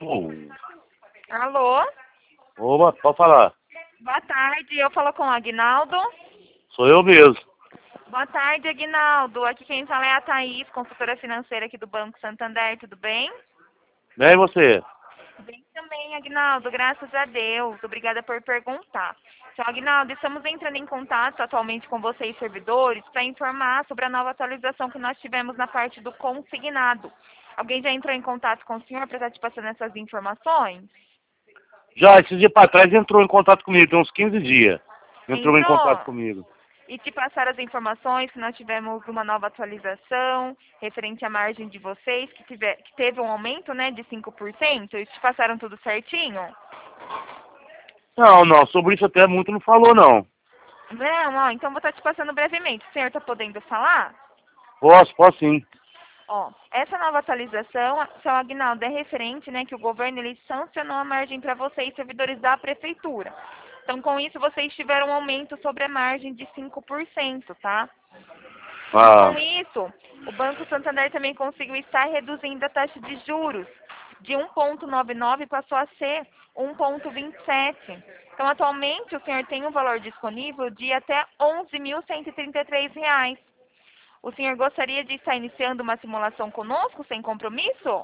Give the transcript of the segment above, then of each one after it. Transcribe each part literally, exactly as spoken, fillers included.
Alô? Alô? Opa, pode falar. Boa tarde, eu falo com o Aguinaldo. Sou eu mesmo. Boa tarde, Aguinaldo. Aqui quem fala é a Thaís, consultora financeira aqui do Banco Santander, tudo bem? Bem, e você? Bem também, Aguinaldo, graças a Deus. Obrigada por perguntar. Então, Aguinaldo, estamos entrando em contato atualmente com vocês, servidores, para informar sobre a nova atualização que nós tivemos na parte do consignado. Alguém já entrou em contato com o senhor para estar te passando essas informações? Já, esses dias pra trás entrou em contato comigo, tem uns quinze dias. Entrou em contato Entrou? comigo. E te passaram as informações que nós tivemos uma nova atualização referente à margem de vocês, que, tiver, que teve um aumento, né, de cinco por cento. E te passaram tudo certinho? Não, não, sobre isso até muito não falou, não. Não, ó, então vou estar te passando brevemente. O senhor está podendo falar? Posso, posso sim. Ó, essa nova atualização, seu Aguinaldo, é referente, né, que o governo ele sancionou a margem para vocês, servidores da prefeitura. Então, com isso, vocês tiveram um aumento sobre a margem de cinco por cento, tá? E Ah, com isso, o Banco Santander também conseguiu estar reduzindo a taxa de juros. De um vírgula noventa e nove passou a ser um vírgula vinte e sete. Então, atualmente, o senhor tem um valor disponível de até onze mil cento e trinta e três reais. O senhor gostaria de estar iniciando uma simulação conosco, sem compromisso?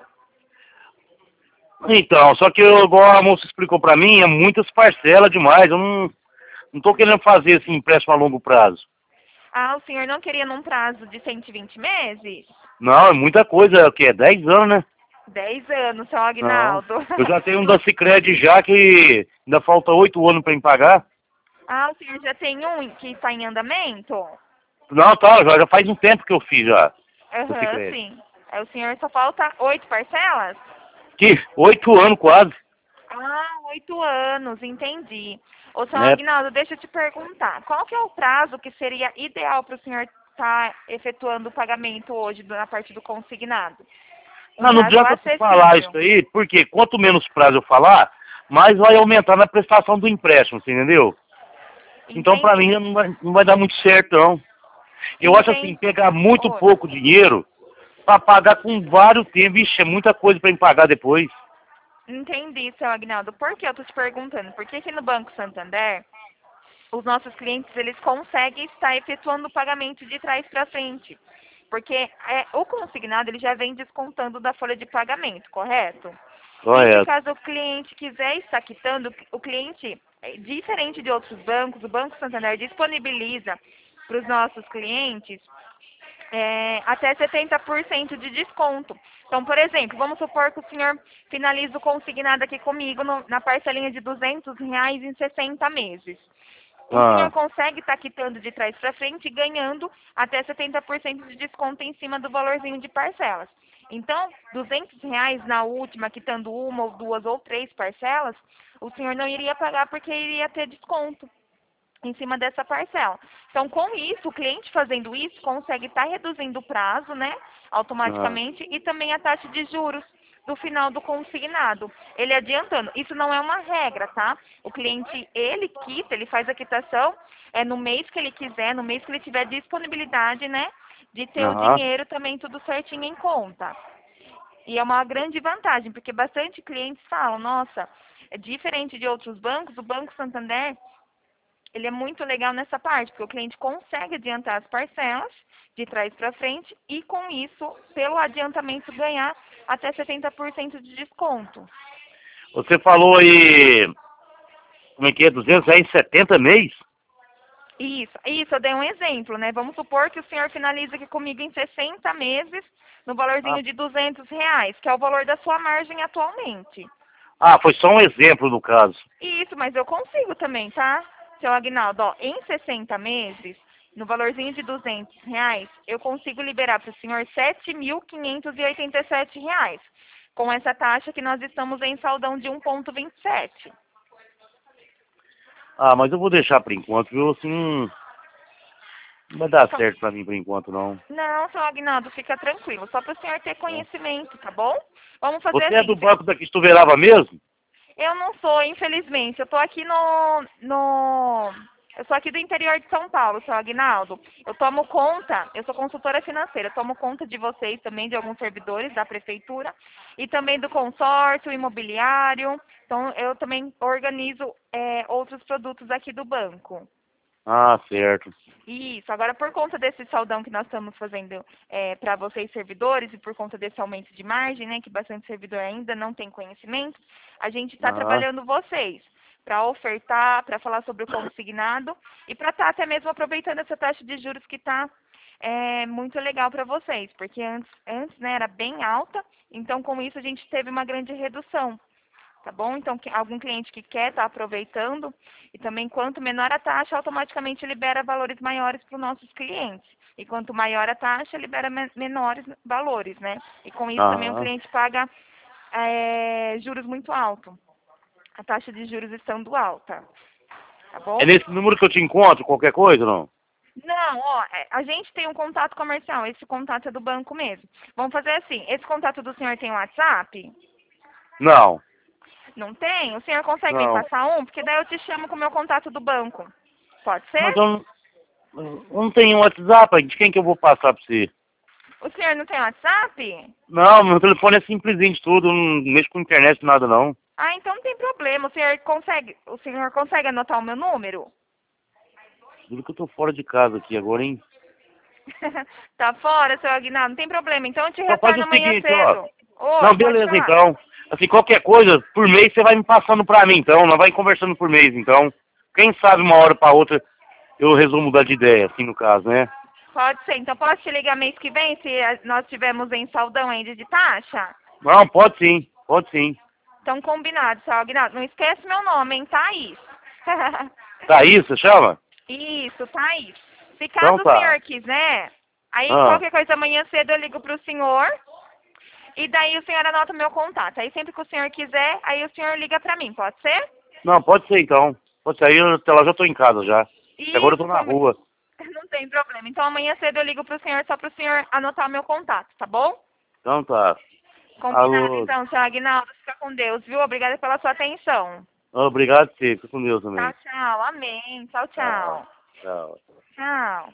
então, só que eu, igual a moça explicou pra mim, é muitas parcelas demais. Eu não, não tô querendo fazer esse empréstimo a longo prazo. Ah, o senhor não queria num prazo de cento e vinte meses? Não, é muita coisa, é o quê? dez anos, né? dez anos, seu Não. Aguinaldo. Eu já tenho um da Sicredi já que ainda falta oito anos pra me pagar. Ah, o senhor já tem um que está em andamento? Não, tá, já, já faz um tempo que eu fiz já, do Aham, Sicredi. sim. Aí o senhor só falta oito parcelas? Que oito anos quase, Ah, oito anos, entendi. Ô, seu né? Aguinaldo, deixa eu te perguntar. Qual que é o prazo que seria ideal para o senhor estar efetuando o pagamento hoje na parte do consignado? Um Não, não prazo adianta tu falar acessível. isso aí, porque quanto menos prazo eu falar, mais vai aumentar na prestação do empréstimo, você entendeu? Então pra mim Entendi. não vai, não vai dar muito certo, não. Eu acho assim, Entendi. pegar muito Oi. pouco dinheiro pra pagar com vários tempos, vixe, é muita coisa pra me pagar depois. Entendi, seu Agnaldo. Por que eu tô te perguntando? Porque aqui no Banco Santander, os nossos clientes, eles conseguem estar efetuando o pagamento de trás para frente. Porque é, o consignado, ele já vem descontando da folha de pagamento, correto? E se Correto. caso o cliente quiser estar quitando, o cliente, é, diferente de outros bancos, o Banco Santander disponibiliza para os nossos clientes é, até setenta por cento de desconto. Então, por exemplo, vamos supor que o senhor finaliza o consignado aqui comigo no- na parcelinha de duzentos reais em sessenta meses. O senhor Ah, consegue estar quitando de trás para frente e ganhando até setenta por cento de desconto em cima do valorzinho de parcelas. Então, duzentos reais na última, quitando uma ou duas ou três parcelas, o senhor não iria pagar porque iria ter desconto em cima dessa parcela. Então, com isso, o cliente fazendo isso consegue estar reduzindo o prazo, né, ah. automaticamente, e também a taxa de juros do final do consignado. Ele adiantando. Isso não é uma regra, tá? O cliente, ele quita, ele faz a quitação é no mês que ele quiser, no mês que ele tiver disponibilidade, né, de ter o Aham. dinheiro também tudo certinho em conta. E é uma grande vantagem, porque bastante clientes falam, nossa, é diferente de outros bancos, o Banco Santander ele é muito legal nessa parte, porque o cliente consegue adiantar as parcelas de trás para frente e, com isso, pelo adiantamento, ganhar até setenta por cento de desconto. Você falou aí, como é que é, duzentos reais em setenta mês? Isso, isso, eu dei um exemplo, né? Vamos supor que o senhor finaliza aqui comigo em sessenta meses, no Ah, valorzinho de duzentos reais, que é o valor da sua margem atualmente. ah, foi só um exemplo no caso. Isso, mas eu consigo também, tá? Seu Agnaldo, ó, em sessenta meses, no valorzinho de duzentos reais, eu consigo liberar para o senhor sete mil quinhentos e oitenta e sete reais, com essa taxa que nós estamos em saldão de um vírgula vinte e sete. Ah, mas eu vou deixar por enquanto, viu? Assim, não vai dar Só- certo pra mim por enquanto, não. Não, seu Agnaldo, fica tranquilo, só para o senhor ter conhecimento, tá bom? Vamos fazer Você é assim, do fi- banco da Costuverava mesmo? eu não sou, infelizmente, eu tô aqui no, no Eu sou aqui do interior de São Paulo, seu Aguinaldo. Eu tomo conta, eu sou consultora financeira, eu tomo conta de vocês também, de alguns servidores da prefeitura e também do consórcio imobiliário. Então, eu também organizo é, outros produtos aqui do banco. Ah, certo. Isso, agora por conta desse saldão que nós estamos fazendo é, para vocês servidores e por conta desse aumento de margem, né, que bastante servidor ainda não tem conhecimento, a gente está Ah, trabalhando vocês para ofertar, para falar sobre o consignado e para estar até mesmo aproveitando essa taxa de juros que está é, muito legal para vocês, porque antes, antes né, era bem alta, então com isso a gente teve uma grande redução. Tá bom? Então, que- algum cliente que quer estar aproveitando, e também quanto menor a taxa, automaticamente libera valores maiores para os nossos clientes. E quanto maior a taxa, libera men- menores valores, né? E com isso também o ah. cliente paga é, juros muito altos. A taxa de juros estando alta. Tá bom? É nesse número que eu te encontro, qualquer coisa, não? Não, ó, é, a gente tem um contato comercial, esse contato é do banco mesmo. Vamos fazer assim, esse contato do senhor tem WhatsApp? Não, Não tem? O senhor consegue me não. passar um? Porque daí eu te chamo com o meu contato do banco. Pode Mas ser? eu não, eu não tenho WhatsApp, de quem que eu vou passar pra você? O senhor não tem WhatsApp? Não, meu telefone é simplesinho de tudo, não mexo com internet, nada não. Ah, então não tem problema. O senhor consegue, o senhor consegue anotar o meu número? Juro que eu tô fora de casa aqui agora, hein? Tá fora, seu Aguinaldo? Não tem problema. Então eu te Só faz retorno o amanhã seguinte, ó. cedo. Oi, Não, pode beleza falar. então. Assim, qualquer coisa, por mês você vai me passando pra mim, então. Nós vai conversando por mês, então. Quem sabe uma hora pra outra eu resolvo mudar de ideia, assim, no caso, né? Pode ser. Então posso te ligar mês que vem, se a- nós tivermos em saldão ainda de taxa? Não, pode sim, pode sim. Então combinado, seu Aguinaldo. Não esquece meu nome, hein? Thaís. Thaís, você chama? Isso, Thaís. Se caso Então o tá. senhor quiser, aí Ah, qualquer coisa amanhã cedo eu ligo pro senhor e daí o senhor anota o meu contato. Aí sempre que o senhor quiser, aí o senhor liga pra mim, pode ser? não, pode ser então. Pode ser, aí eu, até lá já tô em casa já. Agora eu tô Isso, na combi- rua. não tem problema. Então amanhã cedo eu ligo pro senhor só pro senhor anotar o meu contato, tá bom? Então tá. Combinado Alô. então, seu Aguinaldo. Fica com Deus, viu? Obrigada pela sua atenção. Obrigado, você. Fica com Deus Tchau, também. tchau. Amém. Tchau, Tchau. tchau. Tchau. Tchau.